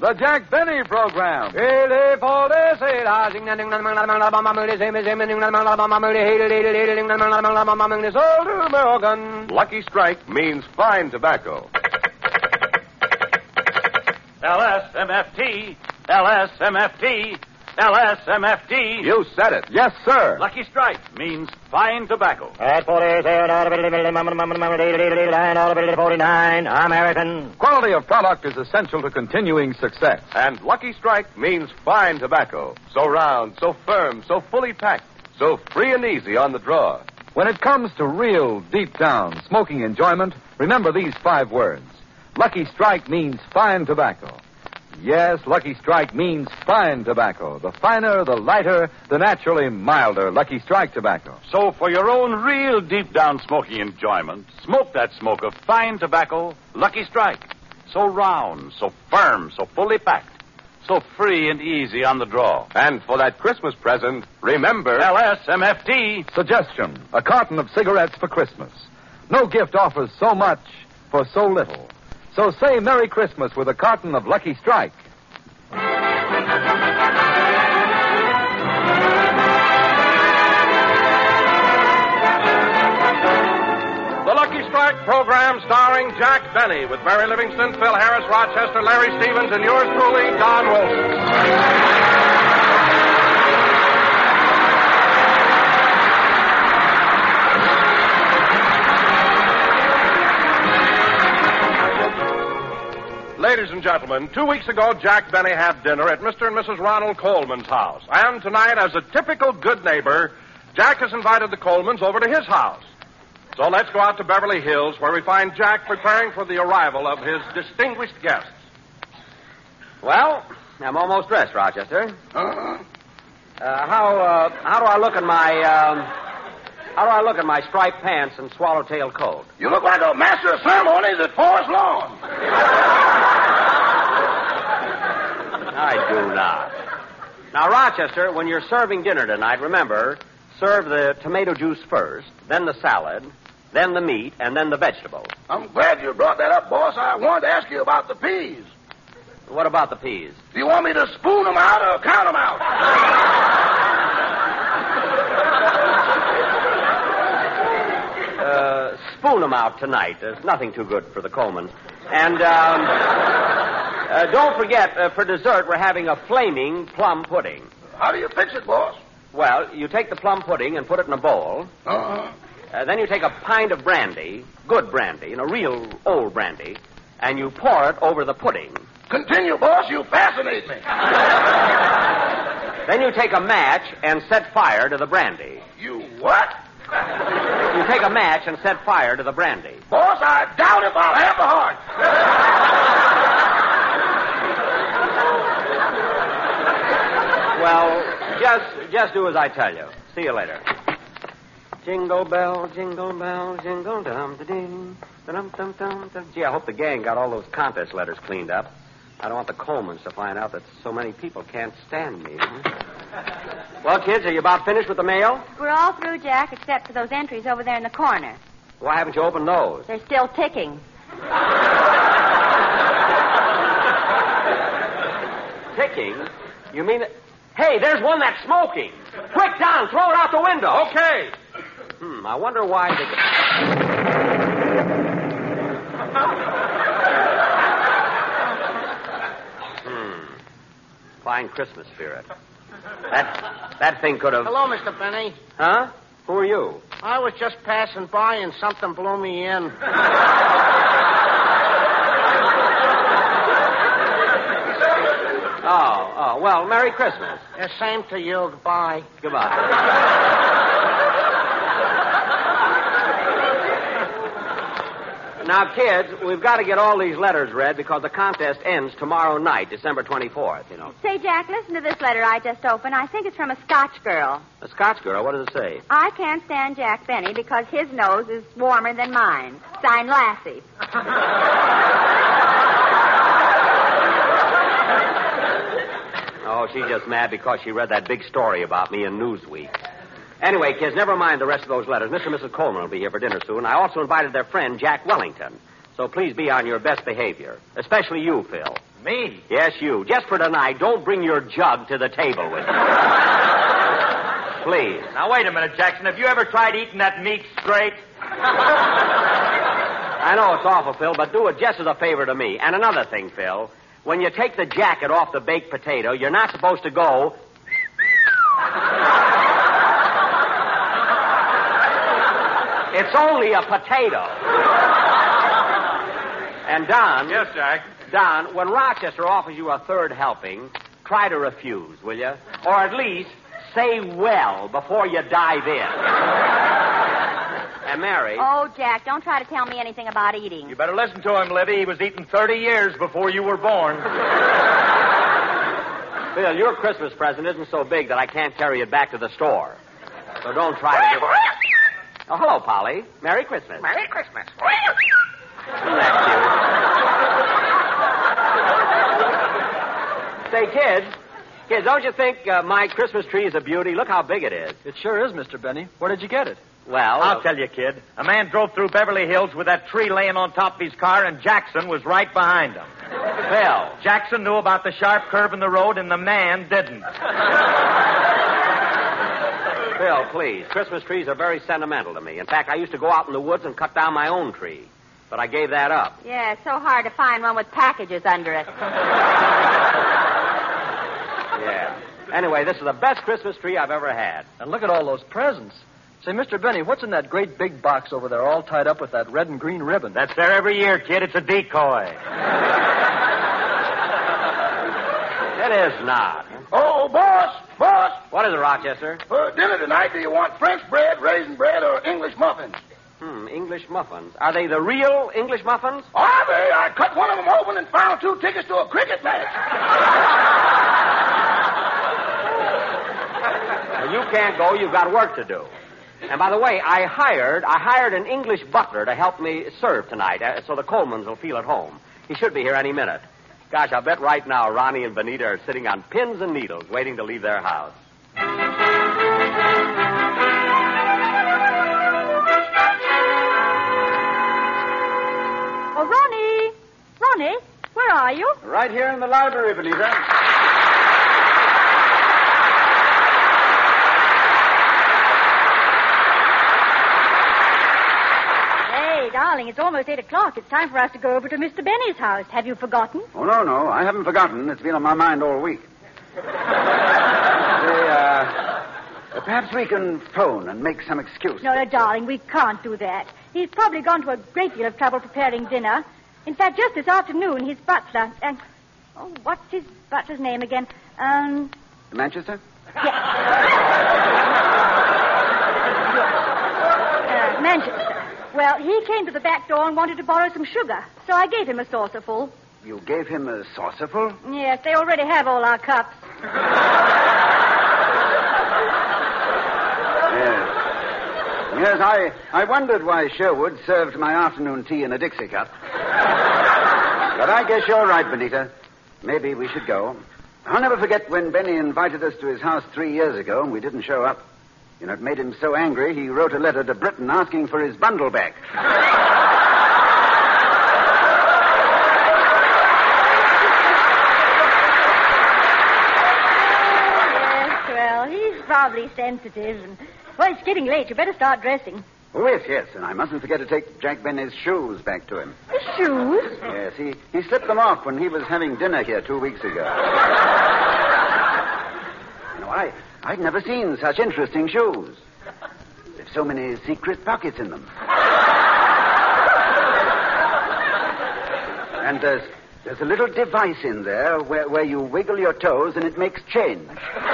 The Jack Benny Program. Lucky Strike means fine tobacco. LSMFT, LSMFT, LSMFT. You said it. Yes, sir. Lucky Strike means fine tobacco. At 49, American. Quality of product is essential to continuing success. And Lucky Strike means fine tobacco. So round, so firm, so fully packed, so free and easy on the draw. When it comes to real, deep-down smoking enjoyment, remember these 5 words. Lucky Strike means fine tobacco. Yes, Lucky Strike means fine tobacco. The finer, the lighter, the naturally milder Lucky Strike tobacco. So for your own real deep-down smoking enjoyment, smoke that smoke of fine tobacco, Lucky Strike. So round, so firm, so fully packed, so free and easy on the draw. And for that Christmas present, remember... LSMFT. Suggestion, a carton of cigarettes for Christmas. No gift offers so much for so little. So say Merry Christmas with a carton of Lucky Strike. The Lucky Strike program starring Jack Benny with Mary Livingston, Phil Harris, Rochester, Larry Stevens, and yours truly, Don Wilson. Ladies and gentlemen, 2 weeks ago, Jack Benny had dinner at Mr. and Mrs. Ronald Coleman's house. And tonight, as a typical good neighbor, Jack has invited the Colemans over to his house. So let's go out to Beverly Hills, where we find Jack preparing for the arrival of his distinguished guests. Well, I'm almost dressed, Rochester. How do I look in my striped pants and swallowtail coat? You look like a master of ceremonies at Forest Lawn. I do not. Now, Rochester, when you're serving dinner tonight, remember, serve the tomato juice first, then the salad, then the meat, and then the vegetables. I'm glad you brought that up, boss. I wanted to ask you about the peas. What about the peas? Do you want me to spoon them out or count them out? Spoon them out tonight. There's nothing too good for the Colemans. And don't forget, for dessert, we're having a flaming plum pudding. How do you fix it, boss? Well, you take the plum pudding and put it in a bowl. Then you take a pint of brandy, good brandy, real old brandy, and you pour it over the pudding. Continue, boss. You fascinate me. Then you take a match and set fire to the brandy. You what? You take a match and set fire to the brandy. Boss, I doubt if I'll have the heart. Well, just do as I tell you. See you later. Jingle bell, jingle dum da ding, dum dum dum dum. Gee, I hope the gang got all those contest letters cleaned up. I don't want the Colemans to find out that so many people can't stand me. Well, kids, are you about finished with the mail? We're all through, Jack, except for those entries over there in the corner. Why haven't you opened those? They're still ticking. Ticking? You mean... Hey, there's one that's smoking. Quick, Don, throw it out the window. Okay. I wonder why they... Fine Christmas spirit. That thing could have... Hello, Mr. Benny. Huh? Who are you? I was just passing by and something blew me in. Oh, well, Merry Christmas. The same to you. Goodbye. Goodbye. Now, kids, we've got to get all these letters read because the contest ends tomorrow night, December 24th, Say, Jack, listen to this letter I just opened. I think it's from a Scotch girl. A Scotch girl? What does it say? I can't stand Jack Benny because his nose is warmer than mine. Signed, Lassie. Oh, she's just mad because she read that big story about me in Newsweek. Anyway, kids, never mind the rest of those letters. Mr. and Mrs. Coleman will be here for dinner soon. I also invited their friend, Jack Wellington. So please be on your best behavior. Especially you, Phil. Me? Yes, you. Just for tonight, don't bring your jug to the table with you. Please. Now, wait a minute, Jackson. Have you ever tried eating that meat straight? I know it's awful, Phil, but do it just as a favor to me. And another thing, Phil. When you take the jacket off the baked potato, you're not supposed to go... It's only a potato. And Don... Yes, Jack? Don, when Rochester offers you a third helping, try to refuse, will you? Or at least say well before you dive in. And Mary... Oh, Jack, don't try to tell me anything about eating. You better listen to him, Libby. He was eating 30 years before you were born. Phil, your Christmas present isn't so big that I can't carry it back to the store. So don't try to do... Oh, hello, Polly. Merry Christmas. Merry Christmas. Isn't that cute? Say, kids, don't you think my Christmas tree is a beauty? Look how big it is. It sure is, Mr. Benny. Where did you get it? Well... I'll tell you, kid. A man drove through Beverly Hills with that tree laying on top of his car, and Jackson was right behind him. Phil. Jackson knew about the sharp curve in the road, and the man didn't. Phil, please. Christmas trees are very sentimental to me. In fact, I used to go out in the woods and cut down my own tree. But I gave that up. Yeah, it's so hard to find one with packages under it. Yeah. Anyway, this is the best Christmas tree I've ever had. And look at all those presents. Say, Mr. Benny, what's in that great big box over there all tied up with that red and green ribbon? That's there every year, kid. It's a decoy. It is not. Oh, boss. What is it, Rochester? For dinner tonight, do you want French bread, raisin bread, or English muffins? English muffins. Are they the real English muffins? Are they? I cut one of them open and found 2 tickets to a cricket match. Well, you can't go. You've got work to do. And by the way, I hired an English butler to help me serve tonight, so the Colemans will feel at home. He should be here any minute. Gosh, I bet right now Ronnie and Benita are sitting on pins and needles waiting to leave their house. Oh, Ronnie! Ronnie, where are you? Right here in the library, Benita. Darling, it's almost 8 o'clock. It's time for us to go over to Mr. Benny's house. Have you forgotten? Oh, no. I haven't forgotten. It's been on my mind all week. Perhaps we can phone and make some excuse. No, darling, we can't do that. He's probably gone to a great deal of trouble preparing dinner. In fact, just this afternoon, his butler... what's his butler's name again? Manchester? Yes. Manchester. Well, he came to the back door and wanted to borrow some sugar, so I gave him a saucerful. You gave him a saucerful? Yes, they already have all our cups. Yes, I wondered why Sherwood served my afternoon tea in a Dixie cup. But I guess you're right, Benita. Maybe we should go. I'll never forget when Benny invited us to his house 3 years ago and we didn't show up. You know, it made him so angry, he wrote a letter to Britain asking for his bundle back. Yes, well, he's probably sensitive. Well, it's getting late. You better start dressing. Oh, yes, and I mustn't forget to take Jack Benny's shoes back to him. His shoes? Yes, he slipped them off when he was having dinner here 2 weeks ago. You know, I'd never seen such interesting shoes. There's so many secret pockets in them. And there's a little device in there where you wiggle your toes and it makes change.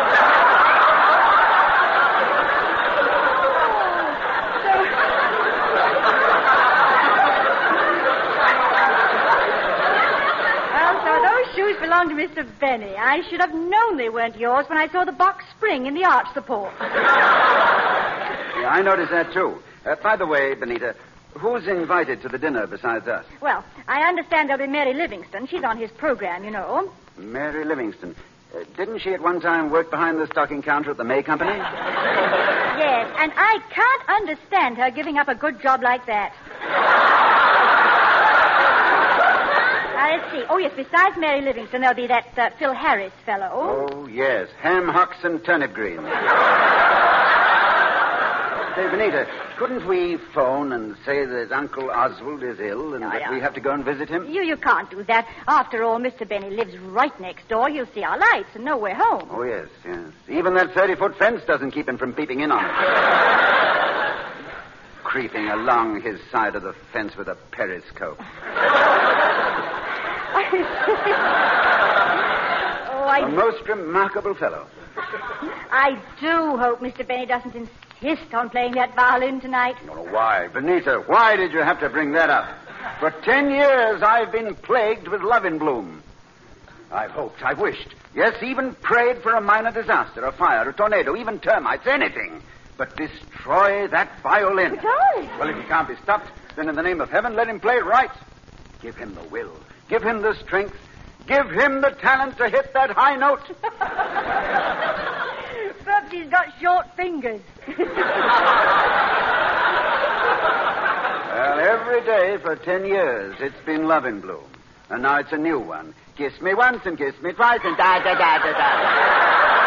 Belong to Mr. Benny. I should have known they weren't yours when I saw the box spring in the arch support. Yeah, I noticed that, too. By the way, Benita, who's invited to the dinner besides us? Well, I understand there'll be Mary Livingston. She's on his program, you know. Mary Livingston. Didn't she at one time work behind the stocking counter at the May Company? Yes, and I can't understand her giving up a good job like that. let's see. Oh, yes, besides Mary Livingston, there'll be that Phil Harris fellow. Oh, yes. Ham hocks and turnip greens. Say, Benita, couldn't we phone and say that Uncle Oswald is ill and that we have to go and visit him? You can't do that. After all, Mr. Benny lives right next door. He'll see our lights and know we're home. Oh, yes. Even that 30-foot fence doesn't keep him from peeping in on us. Creeping along his side of the fence with a periscope. A most remarkable fellow. I do hope Mr. Benny doesn't insist on playing that violin tonight. No, why? Benita, why did you have to bring that up? For 10 years, I've been plagued with love in bloom. I've hoped, I've wished. Yes, even prayed for a minor disaster, a fire, a tornado, even termites, anything. But destroy that violin. But darling. Well, if he can't be stopped, then in the name of heaven, let him play right. Give him the will. Give him the strength. Give him the talent to hit that high note. Perhaps he's got short fingers. Well, every day for 10 years, it's been love in bloom. And now it's a new one. Kiss me once and kiss me twice and da-da-da-da-da.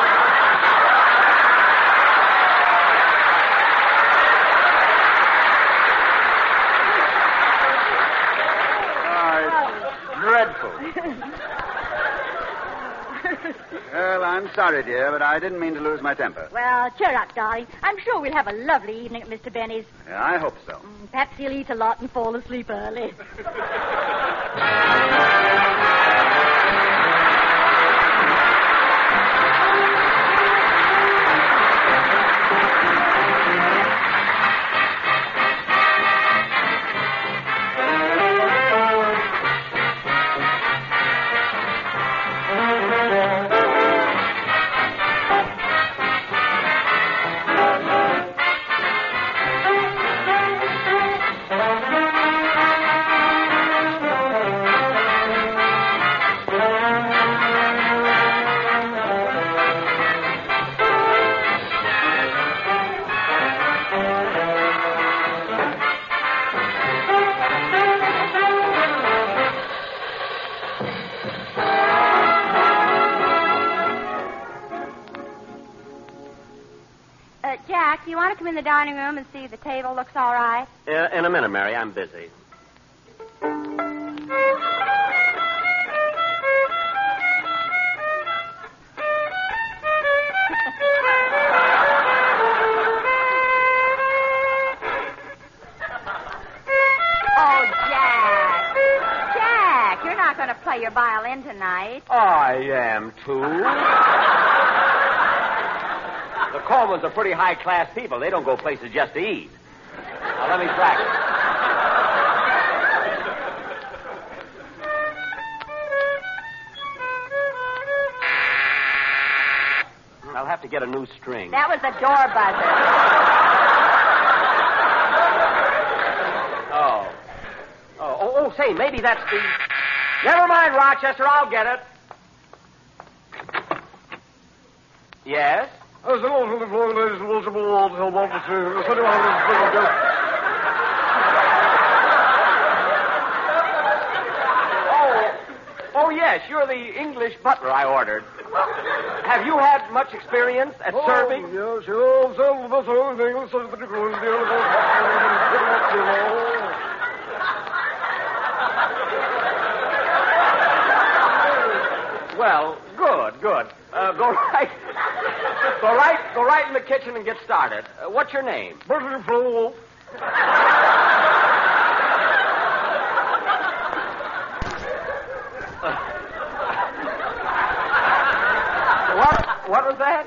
Dreadful. Well, I'm sorry, dear, but I didn't mean to lose my temper. Well, cheer up, darling. I'm sure we'll have a lovely evening at Mr. Benny's. Yeah, I hope so. Perhaps he'll eat a lot and fall asleep early. Jack, do you want to come in the dining room and see if the table looks all right? In a minute, Mary. I'm busy. Oh, Jack. Jack, you're not going to play your violin tonight. I am, too. The Colemans are pretty high-class people. They don't go places just to eat. Now, let me practice. I'll have to get a new string. That was the door buzzer. Oh, say, maybe that's the... Never mind, Rochester, I'll get it. Yes? Oh, yes, you're the English butler I ordered. Have you had much experience at serving? Yes, Well, good. Go right in the kitchen and get started. What's your name? What? What was that?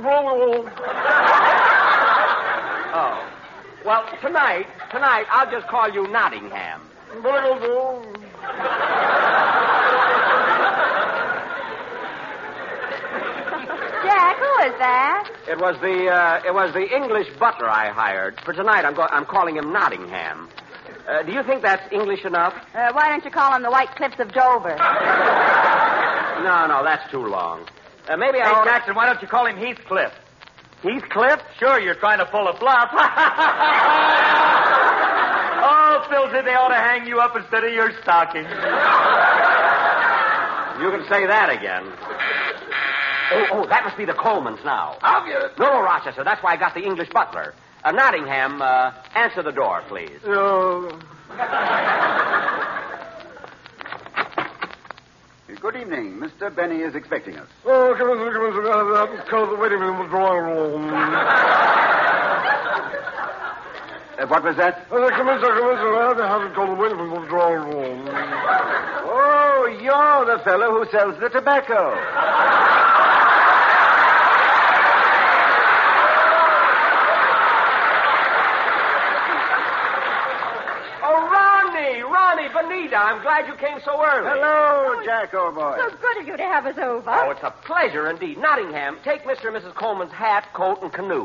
Oh. Well, tonight, I'll just call you Nottingham. Jack, who is that? It was the English butler I hired. For tonight, I'm calling him Nottingham. Do you think that's English enough? Why don't you call him the White Cliffs of Dover? No, that's too long. Maybe Hey, I'll... Jackson, why don't you call him Heathcliff? Heathcliff? Sure, you're trying to pull a bluff. Oh, Philzy, they ought to hang you up instead of your stocking. Don't say that again. Oh, that must be the Colemans now. I'll get it. No, Rochester. That's why I got the English butler. Nottingham, answer the door, please. Good evening. Mr. Benny is expecting us. Oh, come in. Wait a minute in the drawing room. What was that? Come in, sir. I haven't called the waiting in the drawing room. Oh, you're the fellow who sells the tobacco. Ronnie, Benita, I'm glad you came so early. Hello, Jack, old boy. So good of you to have us over. Oh, it's a pleasure indeed. Nottingham, take Mr. and Mrs. Coleman's hat, coat, and canoe.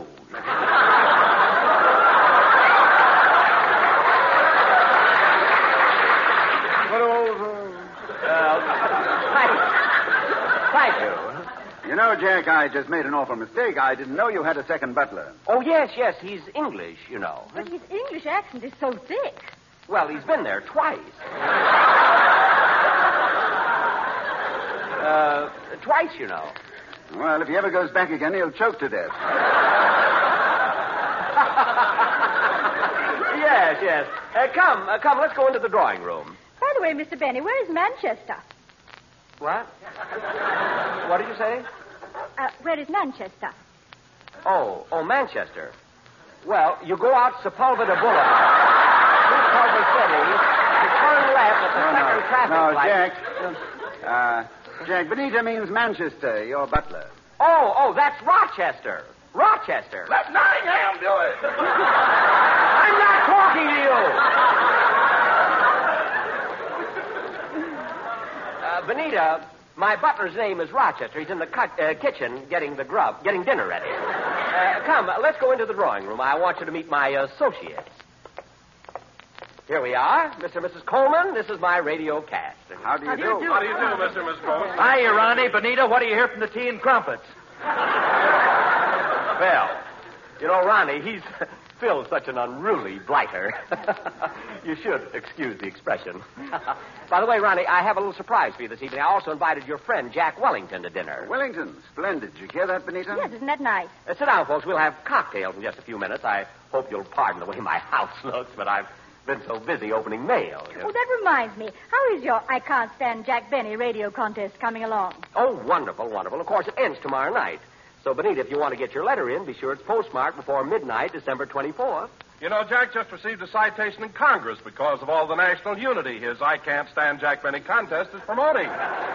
Thank you. You know, Jack, I just made an awful mistake. I didn't know you had a second butler. Oh, yes, he's English, you know. But his English accent is so thick. Well, he's been there twice. Twice, you know. Well, if he ever goes back again, he'll choke to death. Yes. Come, let's go into the drawing room. By the way, Mr. Benny, where is Manchester? What? What did you say? Where is Manchester? Oh, Manchester. Well, you go out Sepulveda Boulevard. Through Culver City. You turn left at the second traffic light. Jack. Jack, Benita means Manchester, your butler. Oh, that's Rochester. Rochester. Let Nottingham do it. I'm not talking to you. Benita, my butler's name is Rochester. He's in the kitchen getting dinner ready. Come, let's go into the drawing room. I want you to meet my associates. Here we are. Mr. and Mrs. Coleman, this is my radio cast. How do you do? How do you do, Mr. and Miss Coleman? Hiya, Ronnie. Benita, what do you hear from the tea and crumpets? Well, you know, Ronnie, Phil's such an unruly blighter. You should excuse the expression. By the way, Ronnie, I have a little surprise for you this evening. I also invited your friend, Jack Wellington, to dinner. Wellington, splendid. Did you hear that, Benita? Yes, isn't that nice? Sit down, folks. We'll have cocktails in just a few minutes. I hope you'll pardon the way my house looks, but I've been so busy opening mail. Oh, that reminds me. How is your I Can't Stand Jack Benny radio contest coming along? Oh, wonderful, wonderful. Of course, it ends tomorrow night. So, Benita, if you want to get your letter in, be sure it's postmarked before midnight, December 24th. You know, Jack just received a citation in Congress because of all the national unity his I Can't Stand Jack Benny contest is promoting.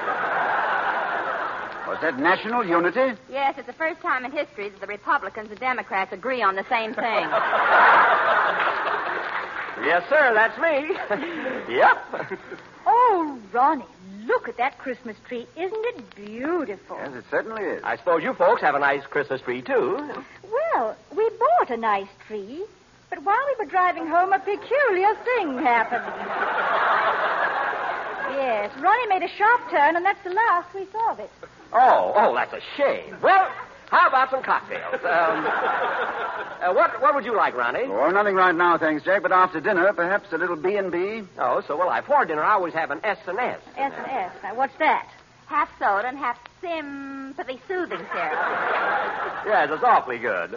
Was that national unity? Yes, it's the first time in history that the Republicans and Democrats agree on the same thing. Yes, sir, that's me. Yep. Oh, Ronnie, look at that Christmas tree. Isn't it beautiful? Yes, it certainly is. I suppose you folks have a nice Christmas tree, too. Well, we bought a nice tree, but while we were driving home, a peculiar thing happened. Yes, Ronnie made a sharp turn, and that's the last we saw of it. Oh, that's a shame. Well, how about some cocktails? What would you like, Ronnie? Oh, nothing right now, thanks, Jack, but after dinner, perhaps a little B&B. Oh, so will I. For dinner, I always have an S&S. S&S. Now, what's that? Half soda and half sympathy soothing syrup. Yes, it's awfully good.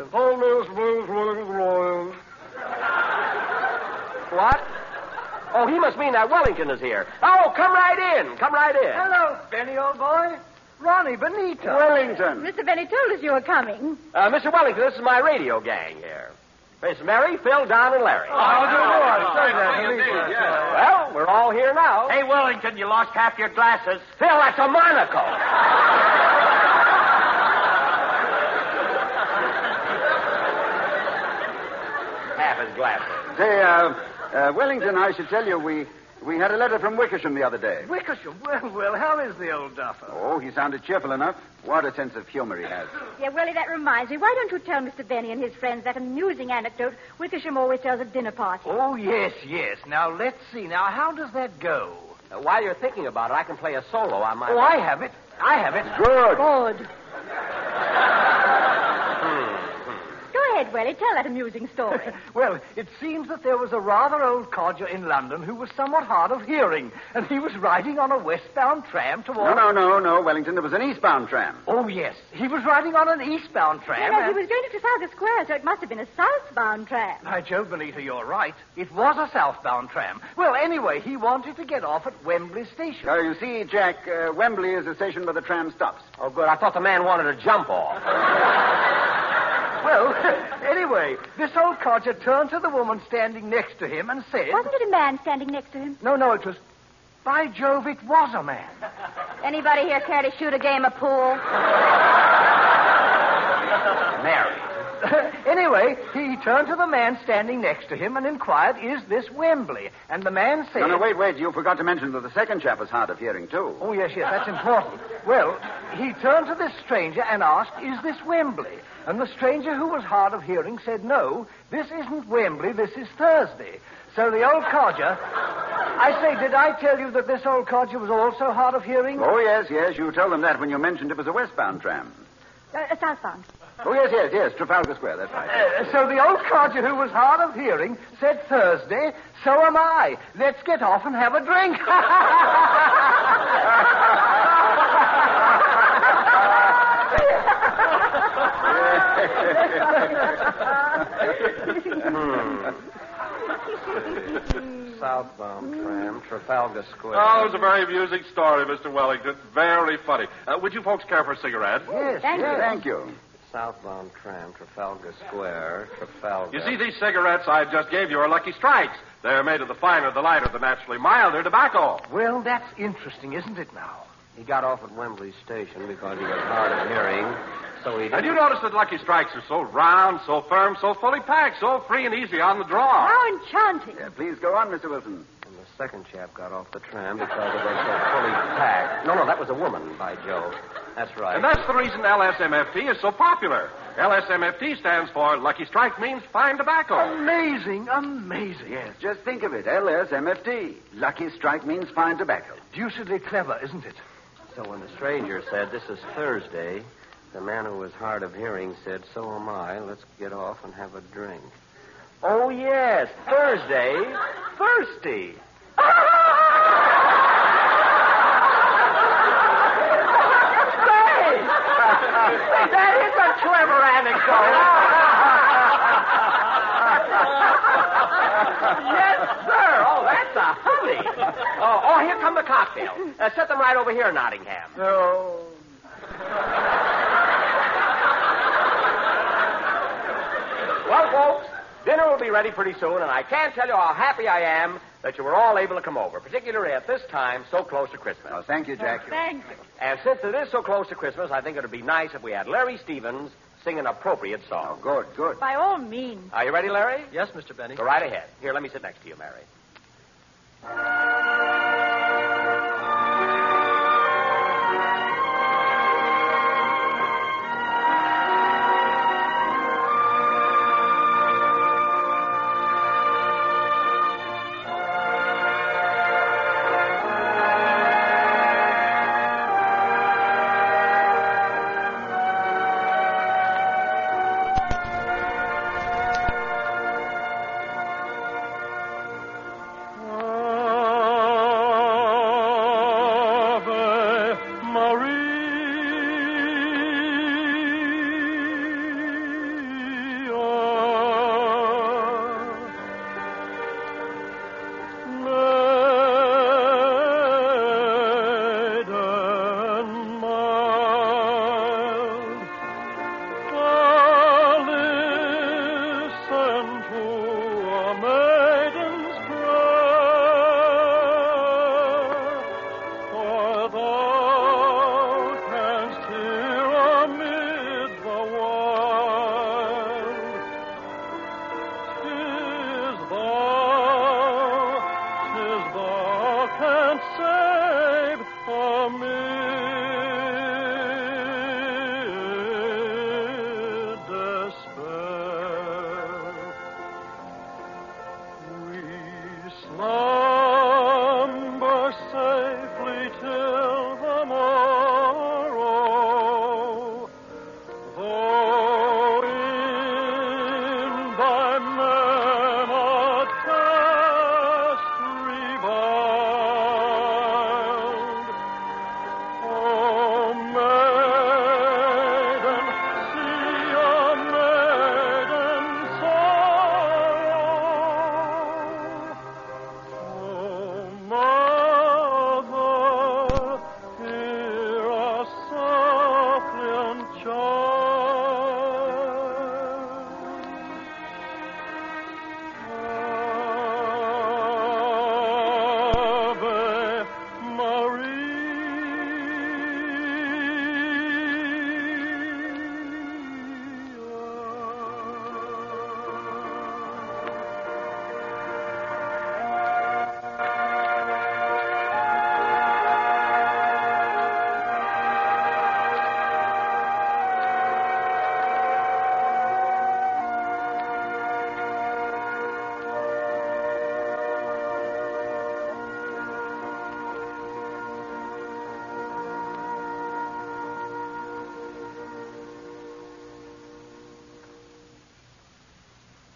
What? Oh, he must mean that Wellington is here. Oh, come right in. Come right in. Hello, Benny, old boy. Ronnie, Benita. Wellington. Mr. Benny told us you were coming. Mr. Wellington, this is my radio gang here. Miss Mary, Phil, Don, and Larry. Well, we're all here now. Hey, Wellington, you lost half your glasses. Phil, that's a monocle. Half his glasses. Say, Wellington, I should tell you, we had a letter from Wickersham the other day. Wickersham? Well, how is the old duffer? Oh, he sounded cheerful enough. What a sense of humor he has. Yeah, Willie, that reminds me. Why don't you tell Mr. Benny and his friends that amusing anecdote Wickersham always tells at dinner parties? Oh, yes. Now, let's see. Now, how does that go? While you're thinking about it, I can play a solo on my... Oh, I have it. Good. Good. Go ahead, Welly. Tell that amusing story. Well, it seems that there was a rather old codger in London who was somewhat hard of hearing, and he was riding on a westbound tram toward... No, Wellington. There was an eastbound tram. Oh, yes. He was riding on an eastbound tram. No, he was going to Trafalgar Square, so it must have been a southbound tram. By Jove, Benita, you're right. It was a southbound tram. Well, anyway, he wanted to get off at Wembley Station. You see, Jack, Wembley is the station where the tram stops. Oh, good. I thought the man wanted to jump off. Well, anyway, this old codger turned to the woman standing next to him and said... Wasn't it a man standing next to him? No, it was... By Jove, it was a man. Anybody here care to shoot a game of pool? Mary. Anyway, he turned to the man standing next to him and inquired, is this Wembley? And the man said... No, wait. You forgot to mention that the second chap was hard of hearing, too. Oh, yes, that's important. Well, he turned to this stranger and asked, is this Wembley? And the stranger, who was hard of hearing, said, no, this isn't Wembley, this is Thursday. So the old codger... I say, did I tell you that this old codger was also hard of hearing? Oh, yes, you told them that when you mentioned it was a westbound tram. Southbound. Oh, yes, Trafalgar Square, that's right. So the old codger who was hard of hearing said Thursday, so am I. Let's get off and have a drink. Southbound tram, Trafalgar Square. Oh, it was a very amusing story, Mr. Wellington. Very funny. Would you folks care for a cigarette? Yes, Thank you. Southbound tram, Trafalgar Square, Trafalgar. You see, these cigarettes I just gave you are Lucky Strikes. They're made of the finer, the lighter, the naturally milder tobacco. Well, that's interesting, isn't it now? He got off at Wembley Station because he was hard of hearing, so he didn't... And you notice that Lucky Strikes are so round, so firm, so fully packed, so free and easy on the draw. How enchanting. Please go on, Mr. Wilson. And the second chap got off the tram because it was so fully packed. No, that was a woman, by Jove. That's right. And that's the reason LSMFT is so popular. LSMFT stands for Lucky Strike means fine tobacco. Amazing. Yes, just think of it. LSMFT. Lucky Strike means fine tobacco. Deucedly clever, isn't it? So when the stranger said, this is Thursday, the man who was hard of hearing said, so am I. Let's get off and have a drink. Oh, yes, Thursday. Thirsty. That is a clever anecdote. Yes, sir. Oh, that's a hubby. Oh, here come the cocktails. Set them right over here, Nottingham. Oh. Well, folks, dinner will be ready pretty soon, and I can't tell you how happy I am that you were all able to come over, particularly at this time so close to Christmas. Oh, thank you, Jack. Thank you. And since it is so close to Christmas, I think it would be nice if we had Larry Stevens sing an appropriate song. Oh, good. By all means. Are you ready, Larry? Yes, Mr. Benny. Go right ahead. Here, let me sit next to you, Mary.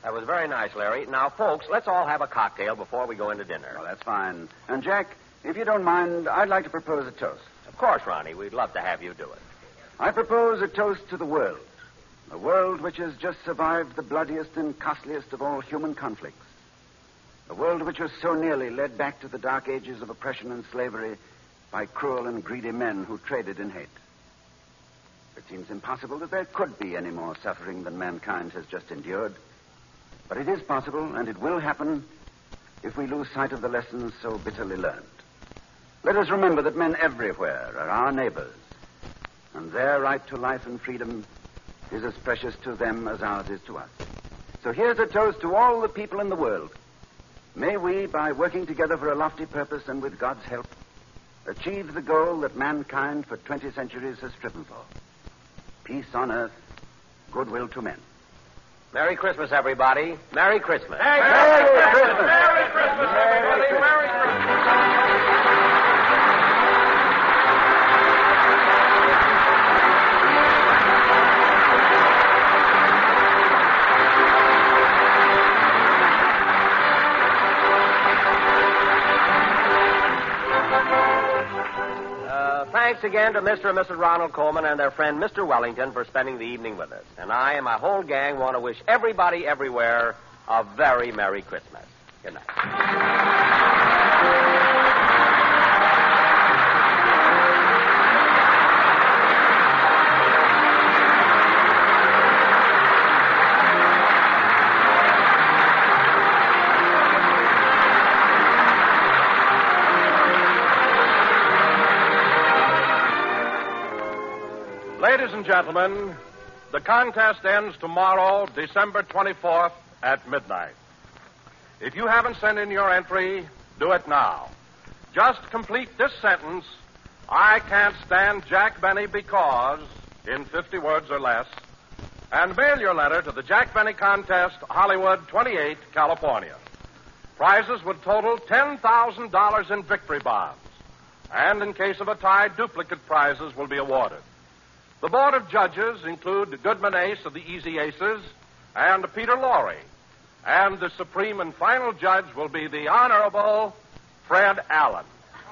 That was very nice, Larry. Now, folks, let's all have a cocktail before we go into dinner. Well, that's fine. And, Jack, if you don't mind, I'd like to propose a toast. Of course, Ronnie. We'd love to have you do it. I propose a toast to the world. A world which has just survived the bloodiest and costliest of all human conflicts. A world which was so nearly led back to the dark ages of oppression and slavery by cruel and greedy men who traded in hate. It seems impossible that there could be any more suffering than mankind has just endured. But it is possible, and it will happen if we lose sight of the lessons so bitterly learned. Let us remember that men everywhere are our neighbors, and their right to life and freedom is as precious to them as ours is to us. So here's a toast to all the people in the world. May we, by working together for a lofty purpose and with God's help, achieve the goal that mankind for 20 centuries has striven for. Peace on earth, goodwill to men. Merry Christmas, everybody. Merry Christmas. Merry Christmas. Merry Christmas, everybody. Merry Christmas. Thanks again to Mr. and Mrs. Ronald Coleman and their friend Mr. Wellington for spending the evening with us. And I and my whole gang want to wish everybody everywhere a very Merry Christmas. Good night. Ladies and gentlemen, the contest ends tomorrow, December 24th at midnight. If you haven't sent in your entry, do it now. Just complete this sentence, I can't stand Jack Benny because, in 50 words or less, and mail your letter to the Jack Benny Contest, Hollywood 28, California. Prizes would total $10,000 in victory bonds, and in case of a tie, duplicate prizes will be awarded. The Board of Judges include Goodman Ace of the Easy Aces and Peter Lorre. And the supreme and final judge will be the Honorable Fred Allen.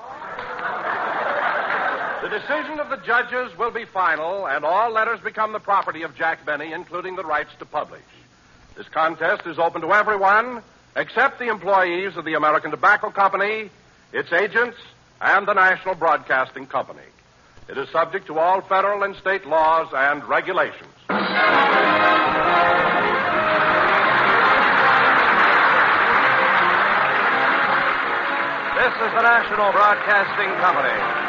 The decision of the judges will be final, and all letters become the property of Jack Benny, including the rights to publish. This contest is open to everyone except the employees of the American Tobacco Company, its agents, and the National Broadcasting Company. It is subject to all federal and state laws and regulations. This is the National Broadcasting Company.